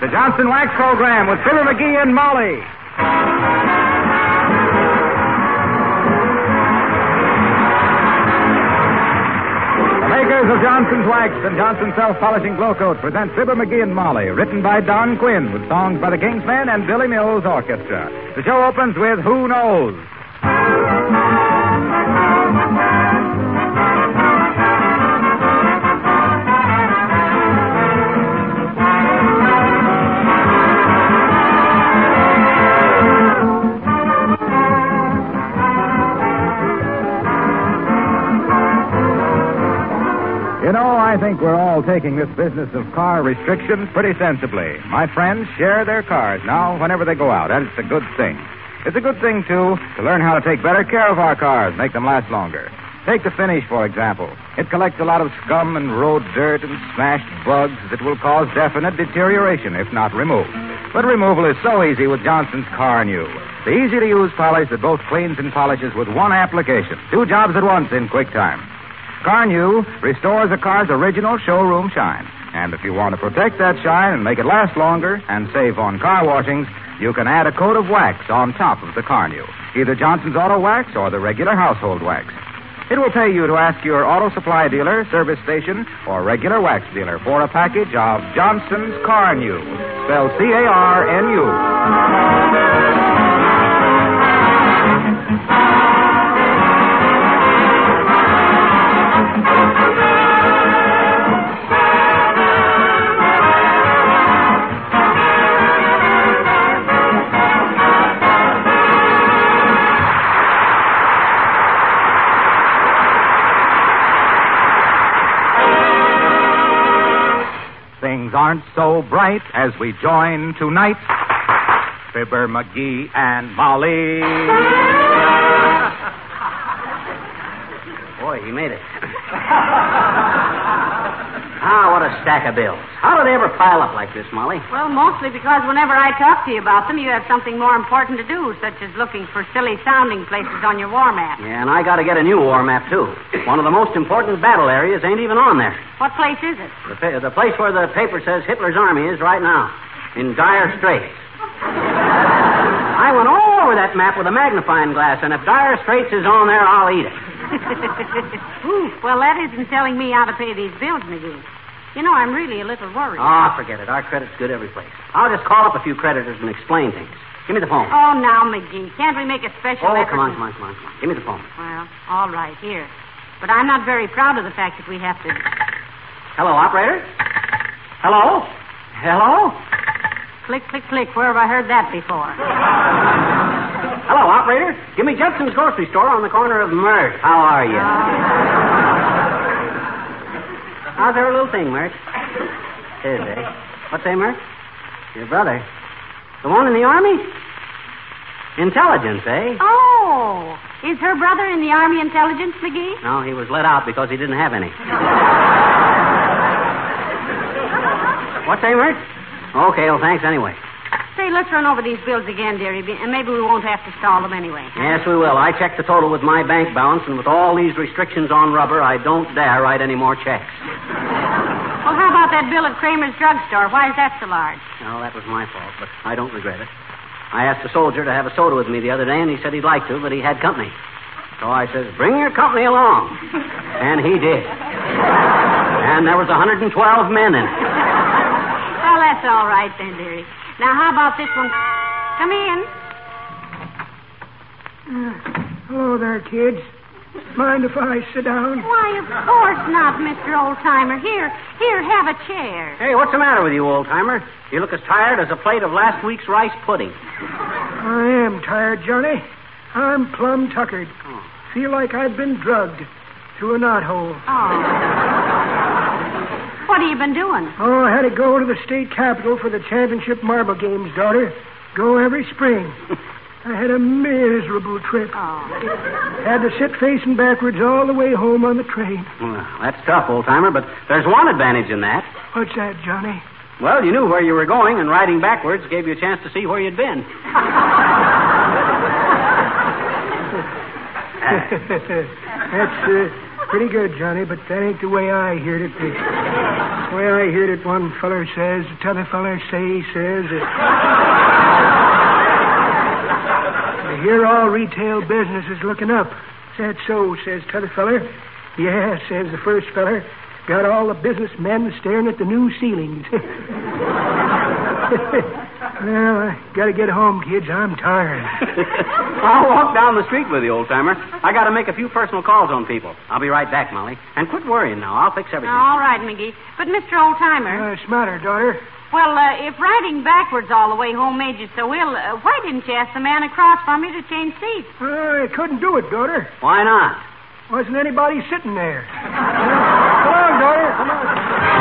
the Johnson Wax Program with Fibber McGee and Molly. The makers of Johnson's Wax and Johnson's Self-Polishing Glow Coat present Fibber McGee and Molly, written by Don Quinn with songs by the Kingsmen and Billy Mills Orchestra. The show opens with Who Knows? You know, I think we're all taking this business of car restrictions pretty sensibly. My friends share their cars now whenever they go out, and it's a good thing. It's a good thing, too, to learn how to take better care of our cars, make them last longer. Take the finish, for example. It collects a lot of scum and road dirt and smashed bugs that will cause definite deterioration if not removed. But removal is so easy with Johnson's Car New. The easy-to-use polish that both cleans and polishes with one application. 2 jobs at once in quick time. Car New restores a car's original showroom shine. And if you want to protect that shine and make it last longer and save on car washings, you can add a coat of wax on top of the Car New, either Johnson's Auto Wax or the regular household wax. It will pay you to ask your auto supply dealer, service station, or regular wax dealer for a package of Johnson's Car New, spelled C-A-R-N-U. Things aren't so bright as we join tonight. Fibber, McGee, and Molly. Boy, he made it. What a stack of bills. How do they ever pile up like this, Molly? Well, mostly because whenever I talk to you about them, you have something more important to do, such as looking for silly-sounding places on your war map. Yeah, and I got to get a new war map, too. One of the most important battle areas ain't even on there. What place is it? The place where the paper says Hitler's army is right now, in dire straits. I went all over that map with a magnifying glass, and if dire straits is on there, I'll eat it. Well, that isn't telling me how to pay these bills, McGee. You know, I'm really a little worried. Oh, forget it. Our credit's good every place. I'll just call up a few creditors and explain things. Give me the phone. Oh, now, McGee, can't we make a special effort? Come on. Give me the phone. Well, all right, here. But I'm not very proud of the fact that we have to... Hello, operator? Hello? Click, click, click. Where have I heard that before? Hello, operator. Give me Judson's grocery store on the corner of Mert. How are you? How's every little thing, Mert? Is, eh? What's that, Mert? Your brother. The one in the Army? Intelligence, eh? Oh, is her brother in the Army Intelligence, McGee? No, he was let out because he didn't have any. What's that, Mert? Okay, well, thanks anyway. Say, let's run over these bills again, dearie, and maybe we won't have to stall them anyway. Yes, we will. I checked the total with my bank balance, and with all these restrictions on rubber, I don't dare write any more checks. Well, how about that bill at Kramer's drugstore? Why is that so large? No, that was my fault, but I don't regret it. I asked a soldier to have a soda with me the other day, and he said he'd like to, but he had company. So I says, bring your company along. And he did. And there was 112 men in it. Well, that's all right then, dearie. Now, how about this one? Come in. Hello there, kids. Mind if I sit down? Why, of course not, Mr. Oldtimer. Here, have a chair. Hey, what's the matter with you, old-timer? You look as tired as a plate of last week's rice pudding. I am tired, Johnny. I'm plumb tuckered. Oh. Feel like I've been drugged through a knothole. Oh. What have you been doing? Oh, I had to go to the state capitol for the championship marble games, daughter. Go every spring. I had a miserable trip. Oh. Had to sit facing backwards all the way home on the train. Well, that's tough, old-timer, but there's one advantage in that. What's that, Johnny? Well, you knew where you were going, and riding backwards gave you a chance to see where you'd been. That's pretty good, Johnny, but that ain't the way I heard it. Well, I heard it one feller says, t'other feller says. I hear all retail business is looking up. Is that so, says t'other feller. Yeah, says the first feller. Got all the businessmen staring at the new ceilings. Well, I gotta get home, kids. I'm tired. I'll walk down the street with you, old-timer. I gotta make a few personal calls on people. I'll be right back, Molly. And quit worrying now. I'll fix everything. All right, McGee. But, Mr. Old-Timer... What's the matter, daughter? Well, if riding backwards all the way home made you so ill, why didn't you ask the man across from you to change seats? I couldn't do it, daughter. Why not? Wasn't anybody sitting there. Come on, daughter. Come on.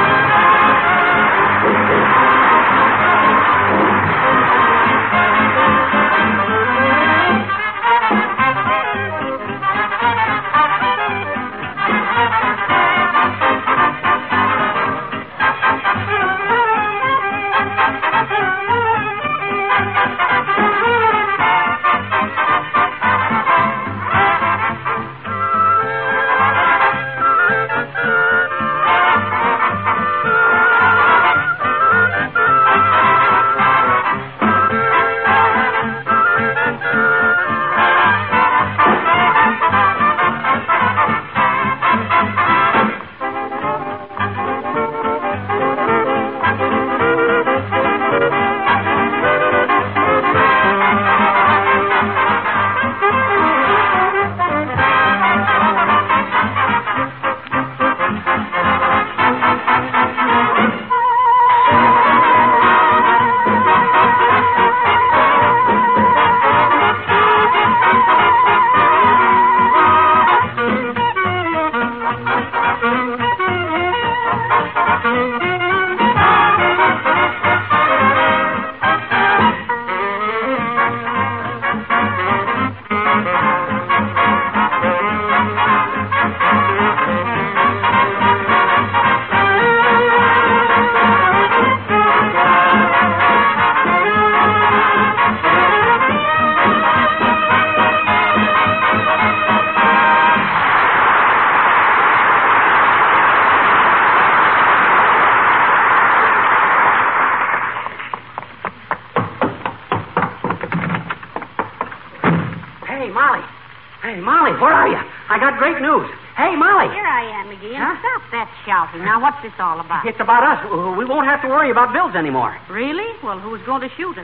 Molly, where are you? I got great news. Hey, Molly. Here I am, McGee. And stop that shouting. Now, what's this all about? It's about us. We won't have to worry about bills anymore. Really? Well, who's going to shoot us?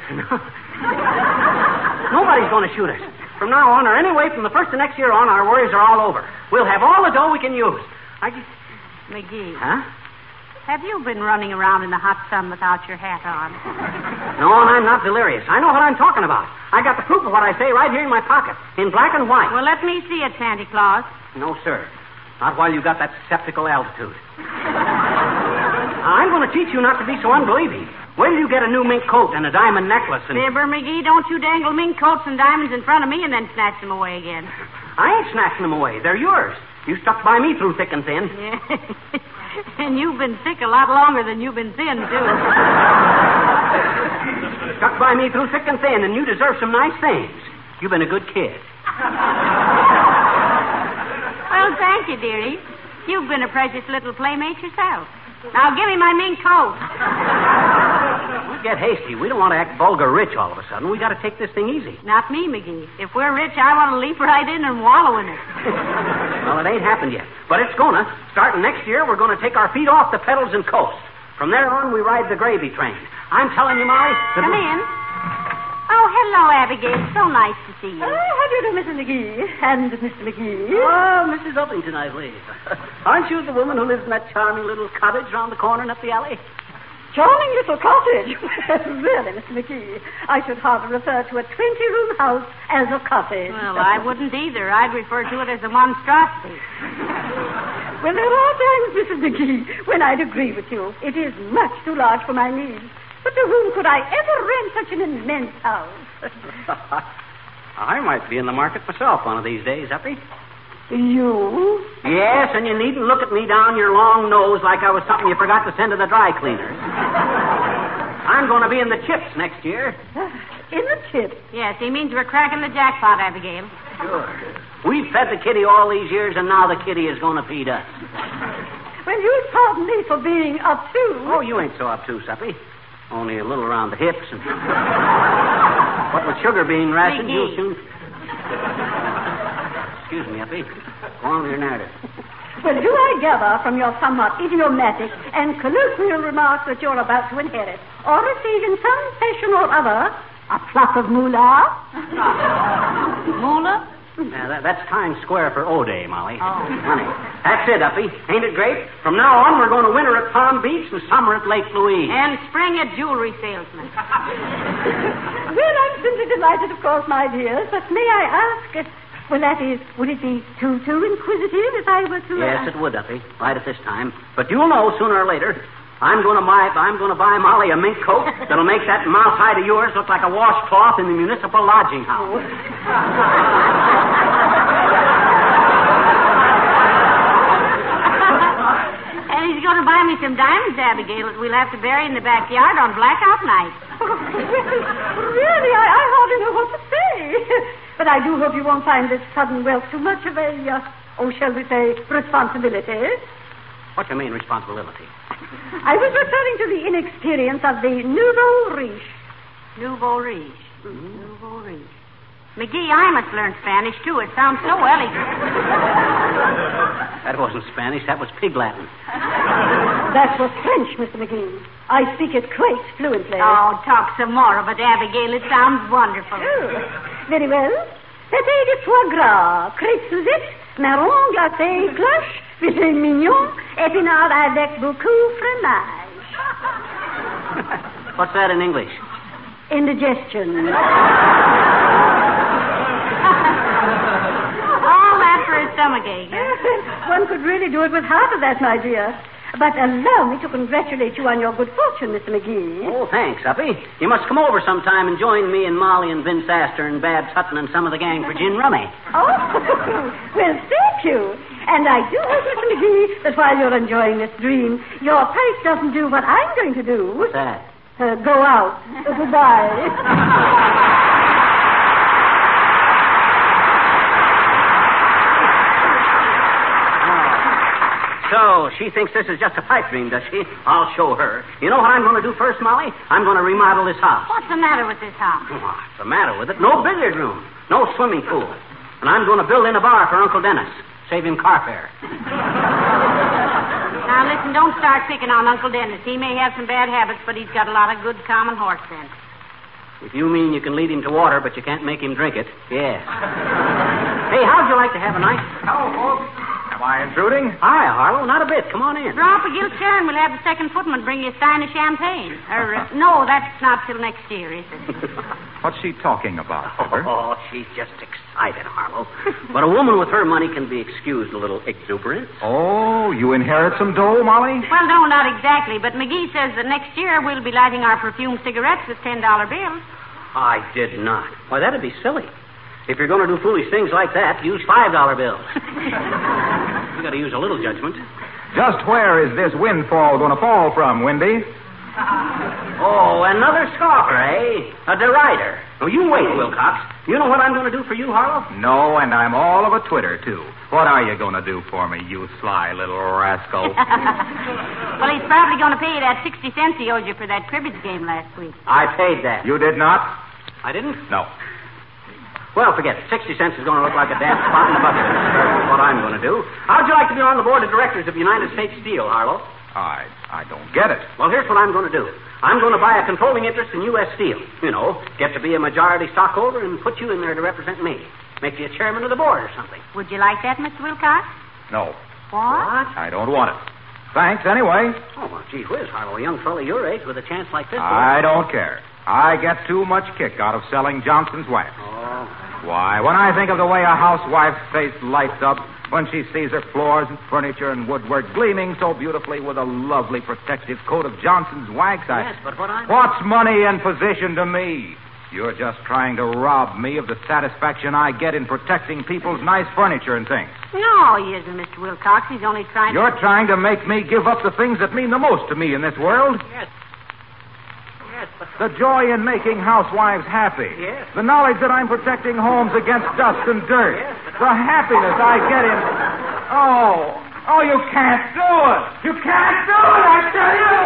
Nobody's going to shoot us. From now on, or anyway, from the first of next year on, our worries are all over. We'll have all the dough we can use. McGee. Huh? Have you been running around in the hot sun without your hat on? No, and I'm not delirious. I know what I'm talking about. I got the proof of what I say right here in my pocket, in black and white. Well, let me see it, Santa Claus. No, sir. Not while you've got that skeptical altitude. I'm going to teach you not to be so unbelieving. Wait till you get a new mink coat and a diamond necklace and... Fibber, McGee, don't you dangle mink coats and diamonds in front of me and then snatch them away again. I ain't snatching them away. They're yours. You stuck by me through thick and thin. Yeah. And you've been thick a lot longer than you've been thin, too. Stuck by me through thick and thin, and you deserve some nice things. You've been a good kid. Well, thank you, dearie. You've been a precious little playmate yourself. Now, give me my mink coat. Don't get hasty. We don't want to act vulgar rich all of a sudden. We got to take this thing easy. Not me, McGee. If we're rich, I want to leap right in and wallow in it. Well, it ain't happened yet. But it's gonna. Starting next year, we're going to take our feet off the pedals and coast. From there on, we ride the gravy train. I'm telling you, Molly... Come in. Oh, hello, Abigail. So nice to see you. How do you do, Mrs. McGee? And Mr. McGee? Oh, Mrs. Uppington, I believe. Aren't you the woman who lives in that charming little cottage round the corner and up the alley? Charming little cottage. Really, Mr. McGee, I should hardly refer to a 20-room house as a cottage. Well, I wouldn't either. I'd refer to it as a monstrosity. Well, there are times, Mrs. McGee, when I'd agree with you. It is much too large for my needs. But to whom could I ever rent such an immense house? I might be in the market myself one of these days, Uppy. You? Yes, and you needn't look at me down your long nose like I was something you forgot to send to the dry cleaners. I'm going to be in the chips next year. In the chips? Yes, he means we're cracking the jackpot, Abigail. Sure. We've fed the kitty all these years, and now the kitty is going to feed us. Well, you'll pardon me for being obtuse. Oh, you ain't so obtuse, Uppy. Only a little around the hips. And... what with sugar being rationed, you'll soon... Excuse me, Uppy. Go on with your narrative. Well, do I gather from your somewhat idiomatic and colloquial remarks that you're about to inherit or receive in some fashion or other a plot of moolah? Moolah? Yeah, that's Times Square for O-Day, Molly. Oh. Honey. That's it, Uppy. Ain't it great? From now on, we're going to winter at Palm Beach and summer at Lake Louise. And spring a jewelry salesman. Well, I'm simply delighted, of course, my dears, but may I ask... Well, that is, would it be too inquisitive if I were to... Yes, it would, Uppy. Right at this time. But you'll know sooner or later. I'm going to buy Molly a mink coat that'll make that mouse hide of yours look like a washcloth in the municipal lodging house. And he's going to buy me some diamonds, Abigail, that we'll have to bury in the backyard on blackout night. Really, I hardly know what to say. But I do hope you won't find this sudden wealth too much of a, shall we say, responsibility. What do you mean, responsibility? I was referring to the inexperience of the nouveau riche. Nouveau riche. Mm-hmm. Nouveau riche. McGee, I must learn Spanish, too. It sounds so elegant. That wasn't Spanish. That was Pig Latin. That was French, Mr. McGee. I speak it quite fluently. Oh, talk some more of it, Abigail. It sounds wonderful. Oh, very well. Pâté de foie gras, crêpes Suzette, marron glacé, cloche, filet mignon, épinards avec beaucoup fromage. What's that in English? Indigestion. All that for a stomachache. One could really do it with half of that, my dear. But allow me to congratulate you on your good fortune, Mr. McGee. Oh, thanks, Uppy. You must come over sometime and join me and Molly and Vince Astor and Babs Hutton and some of the gang for gin rummy. Oh, well, thank you. And I do hope, Mr. McGee, that while you're enjoying this dream, your pipe doesn't do what I'm going to do. What's that? Go out. Goodbye. So, she thinks this is just a pipe dream, does she? I'll show her. You know what I'm going to do first, Molly? I'm going to remodel this house. What's the matter with this house? What's the matter with it? No billiard room. No swimming pool. And I'm going to build in a bar for Uncle Dennis. Save him car fare. Now, listen, don't start picking on Uncle Dennis. He may have some bad habits, but he's got a lot of good common horse sense. If you mean you can lead him to water, but you can't make him drink it, yes. Hey, how'd you like to have a night? Hello, folks. Am I intruding? Hi, Harlow. Not a bit. Come on in. Draw up a gilt chair and we'll have the second footman bring you a stein of champagne. No, that's not till next year, is it? What's she talking about, Hooker? Oh, she's just excited, Harlow. But a woman with her money can be excused a little exuberance. Oh, you inherit some dough, Molly? Well, no, not exactly. But McGee says that next year we'll be lighting our perfumed cigarettes with $10 bills. I did not. Why, that'd be silly. If you're going to do foolish things like that, use $5 bills. You got to use a little judgment. Just where is this windfall going to fall from, Windy? Oh, another scoffer, eh? A derider. Oh, you wait, Wilcox. You know what I'm going to do for you, Harlow? No, and I'm all of a twitter, too. What are you going to do for me, you sly little rascal? Well, he's probably going to pay you that 60 cents he owed you for that cribbage game last week. I paid that. You did not? I didn't? No. Well, forget it. 60 cents is going to look like a damn spot in the bucket. That's what I'm going to do. How'd you like to be on the board of directors of United States Steel, Harlow? I don't get it. Well, here's what I'm going to do. I'm going to buy a controlling interest in U.S. Steel. You know, get to be a majority stockholder and put you in there to represent me. Make you a chairman of the board or something. Would you like that, Mr. Wilcox? No. What? I don't want it. Thanks, anyway. Oh, well, gee whiz, Harlow, a young fellow your age with a chance like this. I don't care. I get too much kick out of selling Johnson's wax. Oh. Why, when I think of the way a housewife's face lights up when she sees her floors and furniture and woodwork gleaming so beautifully with a lovely protective coat of Johnson's wax, Yes, but What's money and position to me? You're just trying to rob me of the satisfaction I get in protecting people's nice furniture and things. No, he isn't, Mr. Wilcox. He's only trying You're trying to make me give up the things that mean the most to me in this world. Yes. Yes, but... The joy in making housewives happy. Yes. The knowledge that I'm protecting homes against dust and dirt. Yes, but... The happiness I get in... Oh, you can't do it. You can't do it, I tell you.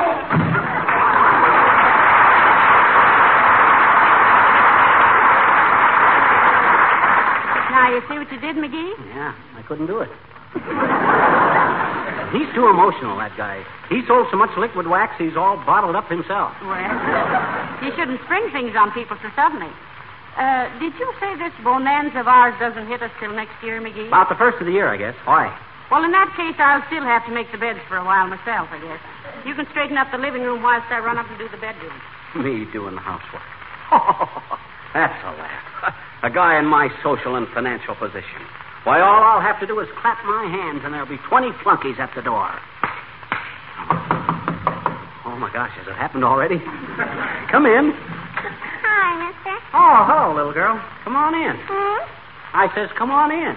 Now, you see what you did, McGee? Yeah, I couldn't do it. He's too emotional, that guy. He sold so much liquid wax, he's all bottled up himself. Well, you shouldn't spring things on people so suddenly. Did you say this bonanza of ours doesn't hit us till next year, McGee? About the first of the year, I guess. Why? Well, in that case, I'll still have to make the beds for a while myself, I guess. You can straighten up the living room whilst I run up and do the bedroom. Me doing the housework. That's a laugh. A guy in my social and financial position. Why, all I'll have to do is clap my hands and there'll be 20 flunkies at the door. Oh, my gosh, has it happened already? Come in. Hi, mister. Oh, hello, little girl. Come on in. I says, come on in.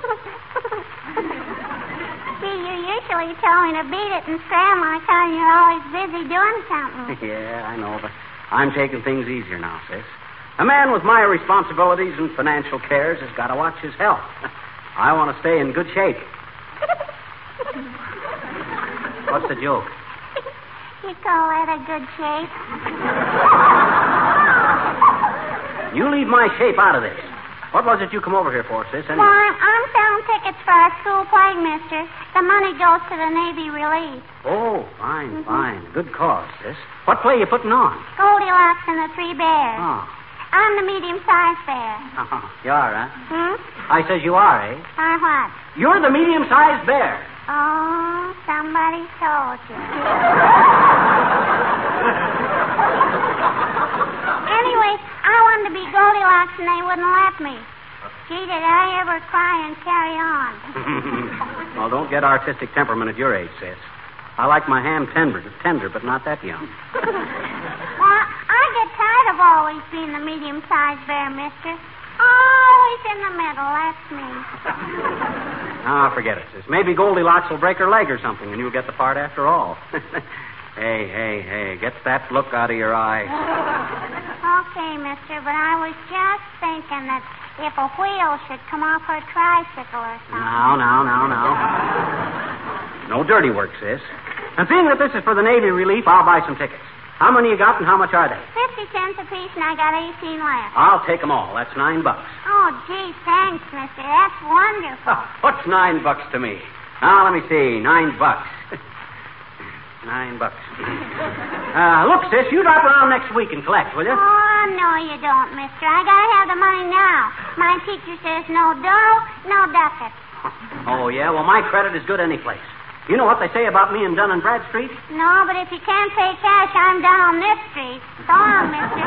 Gee, you usually tell me to beat it and scram like how you're always busy doing something. Yeah, I know, but I'm taking things easier now, sis. A man with my responsibilities and financial cares has got to watch his health. I want to stay in good shape. What's the joke? You call that a good shape? You leave my shape out of this. What was it you come over here for, sis? Anyway? Well, I'm selling tickets for our school play, mister. The money goes to the Navy Relief. Oh, fine, fine. Good cause, sis. What play you putting on? Goldilocks and the Three Bears. Oh. I'm the medium-sized bear. You are, huh? I says you are, eh? Or what? You're the medium-sized bear. Oh, somebody told you. Anyway, I wanted to be Goldilocks and they wouldn't let me. Gee, did I ever cry and carry on? Well, don't get artistic temperament at your age, sis. I like my ham tender, but not that young. Well, I get tired of always being the medium-sized bear, mister. Always in the middle, that's me. Ah, forget it, sis. Maybe Goldilocks will break her leg or something, and you'll get the part after all. Hey, get that look out of your eye. Okay, mister, but I was just thinking that if a wheel should come off her tricycle or something. Now. No dirty work, sis. And seeing that this is for the Navy Relief, I'll buy some tickets. How many you got and how much are they? 50 cents apiece, and I got 18 left. I'll take them all. That's $9. Oh, gee, thanks, mister. That's wonderful. What's $9 to me? Now, let me see. $9. $9. Look, sis, you drop around next week and collect, will you? Oh, no, you don't, mister. I gotta have the money now. My teacher says no dough, no ducats. Oh, yeah? Well, my credit is good any place. You know what they say about me in Dun & Bradstreet? No, but if you can't pay cash, I'm down on this street. So long, mister.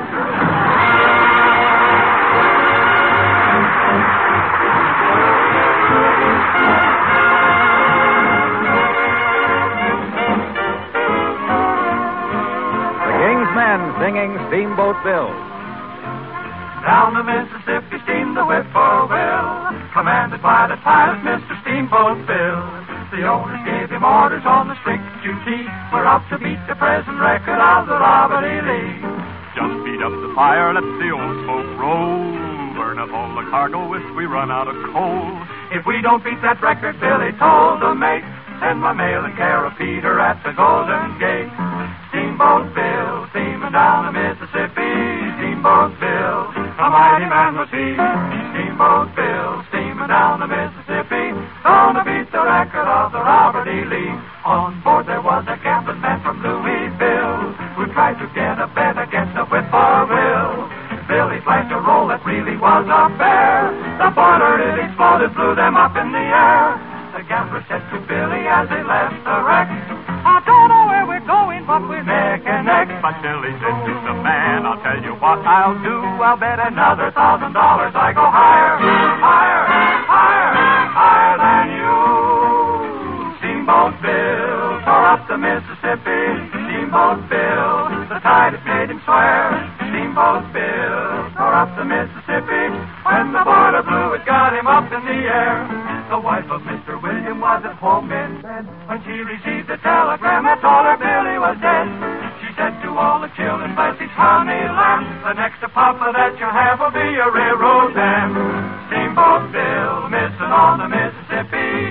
The King's Men singing Steamboat Bill. Down the Mississippi steamed the whippoorwill, commanded by the pilot, Mr. Steamboat Bill. The owners gave him orders on the strict duty. We're up to beat the present record of the Robert E. Lee. Just beat up the fire, let the old smoke roll. Burn up all the cargo if we run out of coal. If we don't beat that record, Billy told the mate, send my mail in care of Peter at the Golden Gate. Steamboat Bill, steaming down the Mississippi. Steamboat Bill, a mighty man was he. Steamboat Bill, steaming down the Mississippi. Gonna beat the record of the Robert E. Lee. On board there was a gambling man from Louisville who tried to get a bet against a whippoorwill. Billy flashed a roll that really was a bear. The boiler, it exploded, blew them up in the air. The gambler said to Billy as they left the wreck, I don't know where we're going, but we're neck and neck. But Billy said to the man, I'll tell you what I'll do. I'll bet another $1,000 I go higher, higher, higher, higher than you. Steamboat Bill tore up the Mississippi. Steamboat Bill, the tide has made him swear. Steamboat Bill tore up the Mississippi. When the boiler blew, it got him up in the air. The wife of Mr. William was at home in bed when she received a telegram that told her Billy was dead. She said to all the children, bless each honey lamb, the next to Papa that you have will be a railroad dam. Steamboat Bill, missing on the Mississippi. Steamboat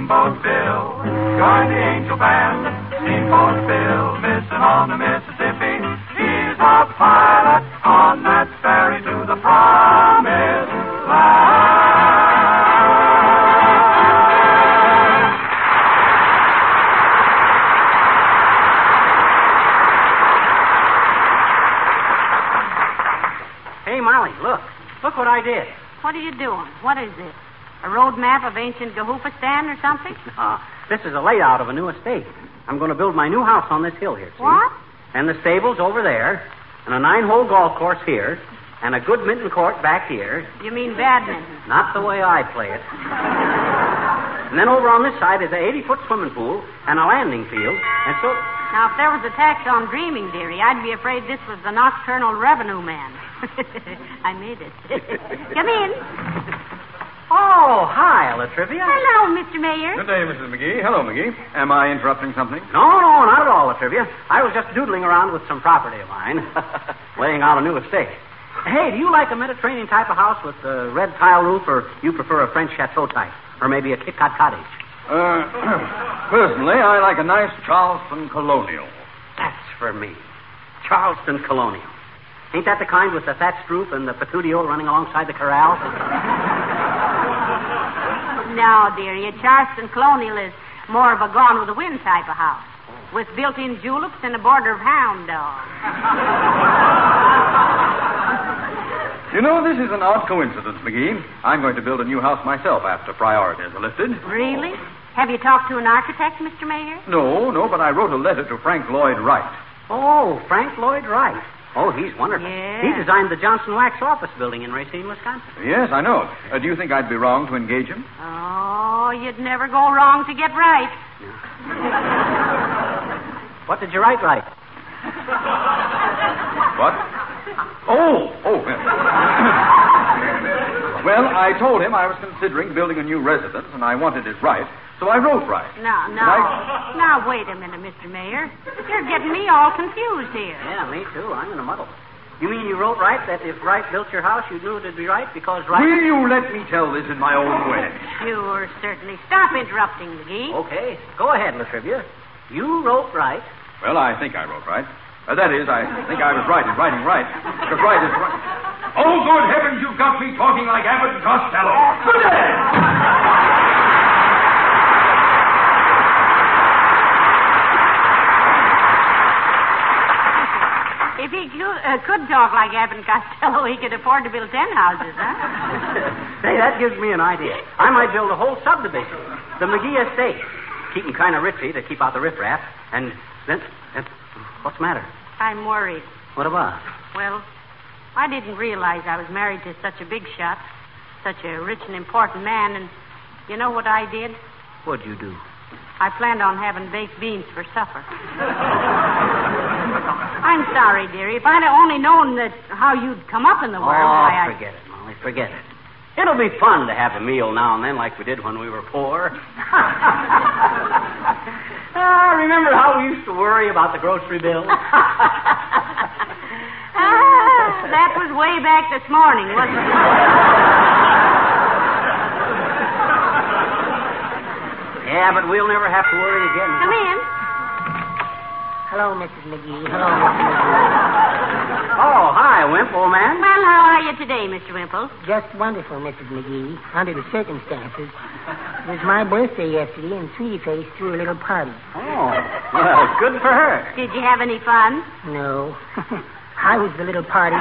Steamboat Bill. Join the Angel Band. Steamboat Bill, missing on the Mississippi. He's a pilot on that ferry to the promised land. Hey, Molly, look. Look what I did. What are you doing? What is this? A road map of ancient Gahoofistan or something? This is a layout of a new estate. I'm going to build my new house on this hill here, see? What? And the stables over there, and a 9-hole golf course here, and a good mitten court back here. You mean badminton? Not the way I play it. And then over on this side is an 80-foot swimming pool and a landing field, and so... Now, if there was a tax on dreaming, dearie, I'd be afraid this was the Nocturnal Revenue Man. I made it. Come in. Oh, hi, Latrivia. Hello, Mr. Mayor. Good day, Mrs. McGee. Hello, McGee. Am I interrupting something? No, not at all, Latrivia. I was just doodling around with some property of mine, laying out a new estate. Hey, do you like a Mediterranean type of house with a red tile roof, or you prefer a French chateau type, or maybe a Kit Kat cottage? Personally, I like a nice Charleston colonial. That's for me. Charleston colonial. Ain't that the kind with the thatched roof and the patio running alongside the corral? No, dearie, a Charleston Colonial is more of a Gone with the Wind type of house, with built-in juleps and a border of hound dogs. You know, this is an odd coincidence, McGee. I'm going to build a new house myself after priorities are lifted. Really? Have you talked to an architect, Mr. Mayor? No, but I wrote a letter to Frank Lloyd Wright. Oh, Frank Lloyd Wright. Oh, he's wonderful. Yeah. He designed the Johnson Wax office building in Racine, Wisconsin. Yes, I know. Do you think I'd be wrong to engage him? Oh, you'd never go wrong to get right. What did you write right? What? Oh. Well, I told him I was considering building a new residence, and I wanted it right, so I wrote right. No. Now, wait a minute, Mr. Mayor. You're getting me all confused here. Yeah, me too. I'm in a muddle. You mean you wrote right that if Wright built your house, you knew it'd be right because Wright... Will you let me tell this in my own way? Sure, certainly. Stop interrupting, McGee. Okay. Go ahead, Latrivia. You wrote right. Well, I think I wrote right. That is, I think I was right in writing right. Because right is right. Oh, good heavens, you've got me talking like Abbott and Costello. Good day! If he could talk like Abbott and Costello, he could afford to build 10 houses, huh? Say, that gives me an idea. I might build a whole subdivision. The McGee Estate. Keep him kind of ritzy to keep out the riffraff. And then... What's the matter? I'm worried. What about? Well, I didn't realize I was married to such a big shot, such a rich and important man, and you know what I did? What'd you do? I planned on having baked beans for supper. I'm sorry, dearie. If I'd only known how you'd come up in the world, forget it, Molly. Forget it. It'll be fun to have a meal now and then like we did when we were poor. Remember how we used to worry about the grocery bill? That was way back this morning, wasn't it? Yeah, but we'll never have to worry again. Come in. Hello, Mrs. McGee. Hello, Mrs. McGee. Oh, hi, Wimp, old man. Well, how are you today, Mr. Wimple? Just wonderful, Mrs. McGee, under the circumstances. It was my birthday yesterday, and Sweetie Face threw a little party. Oh, well, good for her. Did you have any fun? No. I was the little party.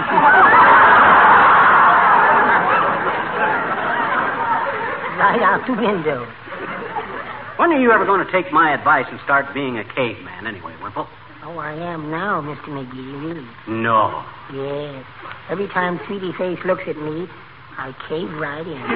Right out the window. When are you ever going to take my advice and start being a caveman anyway, Wimple? Oh, I am now, Mr. McGee, really. No. Yes. Every time Sweetie Face looks at me, I cave right in.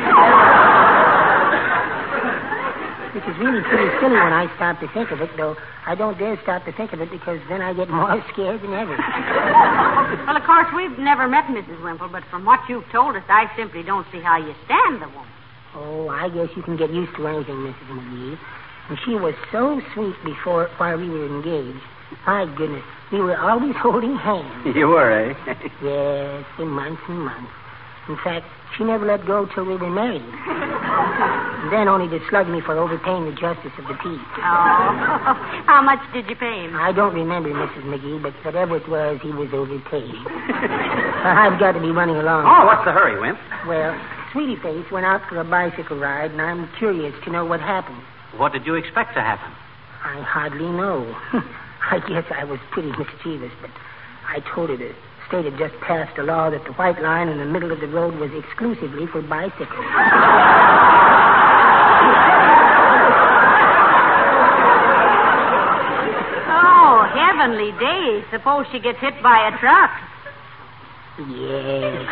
Which is really pretty silly when I stop to think of it, though I don't dare stop to think of it because then I get more scared than ever. Well, of course, we've never met Mrs. Wimple, but from what you've told us, I simply don't see how you stand the woman. Oh, I guess you can get used to anything, Mrs. McGee. And she was so sweet while we were engaged. My goodness, we were always holding hands. You were, eh? Yes, for months and months. In fact, she never let go till we were married. And then only to slug me for overpaying the justice of the peace. Oh. How much did you pay him? I don't remember, Mrs. McGee, but whatever it was, he was overpaid. I've got to be running along. Oh, what's the hurry, Wimp? Well, Sweetie Face went out for a bicycle ride, and I'm curious to know what happened. What did you expect to happen? I hardly know. I guess I was pretty mischievous, but I told her the state had just passed a law that the white line in the middle of the road was exclusively for bicycles. Oh, heavenly days. Suppose she gets hit by a truck. Yes.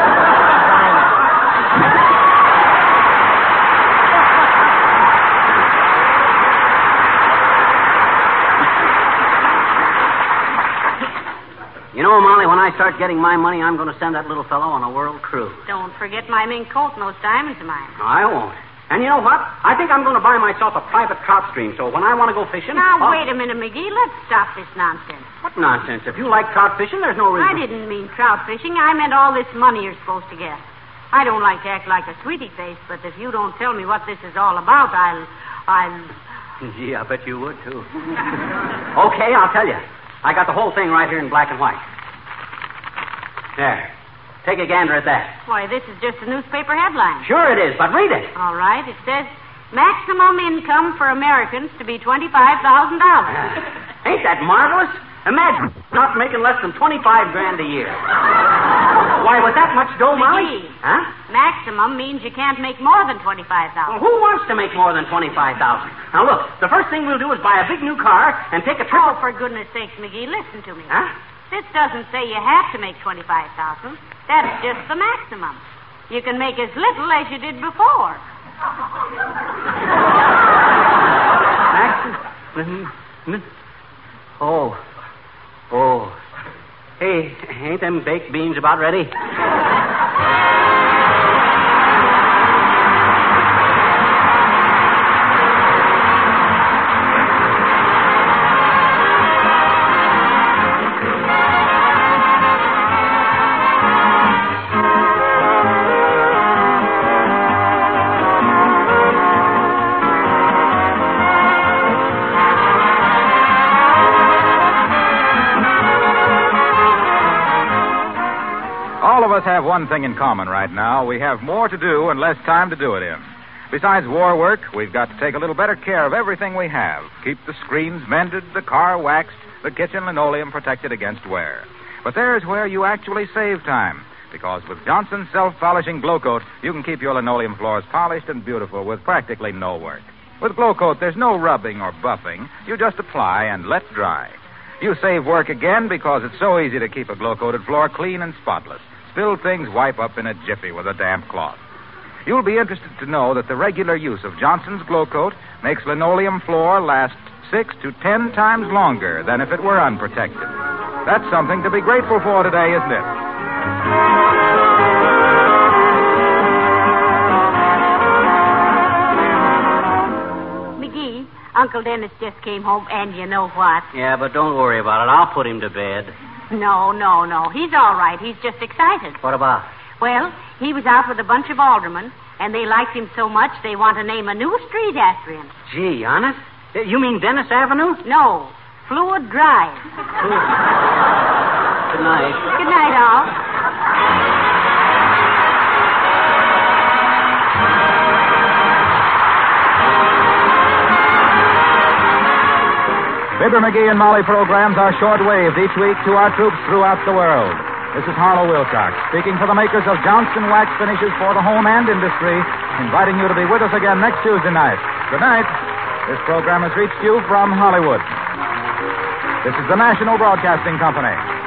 You know, Molly, when I start getting my money, I'm going to send that little fellow on a world cruise. Don't forget my mink coat and those diamonds of mine. No, I won't. And you know what? I think I'm going to buy myself a private trout stream, so when I want to go fishing... Now, wait a minute, McGee. Let's stop this nonsense. What nonsense? If you like trout fishing, there's no reason... I didn't mean trout fishing. I meant all this money you're supposed to get. I don't like to act like a sweetie face, but if you don't tell me what this is all about, I'll... Gee, I bet you would, too. Okay, I'll tell you. I got the whole thing right here in black and white. There. Take a gander at that. Why, this is just a newspaper headline. Sure it is, but read it. All right. It says, maximum income for Americans to be $25,000. Ain't that marvelous? Imagine not making less than $25,000 a year. Why, with that much dough, Molly? Huh? Maximum means you can't make more than $25,000. Well, who wants to make more than $25,000? Now, look, the first thing we'll do is buy a big new car and take a trip... Oh, for goodness sakes, McGee, listen to me. Huh? This doesn't say you have to make $25,000. That's just the maximum. You can make as little as you did before. Maximum? Oh. Hey, ain't them baked beans about ready? All of us have one thing in common right now. We have more to do and less time to do it in. Besides war work, we've got to take a little better care of everything we have. Keep the screens mended, the car waxed, the kitchen linoleum protected against wear. But there's where you actually save time. Because with Johnson's self-polishing Glow Coat, you can keep your linoleum floors polished and beautiful with practically no work. With Glow Coat, there's no rubbing or buffing. You just apply and let dry. You save work again because it's so easy to keep a glow-coated floor clean and spotless. Spilled things wipe up in a jiffy with a damp cloth. You'll be interested to know that the regular use of Johnson's Glow Coat makes linoleum floor last 6 to 10 times longer than if it were unprotected. That's something to be grateful for today, isn't it? McGee, Uncle Dennis just came home, and you know what? Yeah, but don't worry about it. I'll put him to bed. No. He's all right. He's just excited. What about? Well, he was out with a bunch of aldermen, and they liked him so much they want to name a new street after him. Gee, honest? You mean Dennis Avenue? No, Fluid Drive. Good night. Good night, all. Fibber, McGee, and Molly programs are short-waved each week to our troops throughout the world. This is Harlow Wilcox, speaking for the makers of Johnson Wax Finishes for the home and industry, inviting you to be with us again next Tuesday night. Good night. This program has reached you from Hollywood. This is the National Broadcasting Company.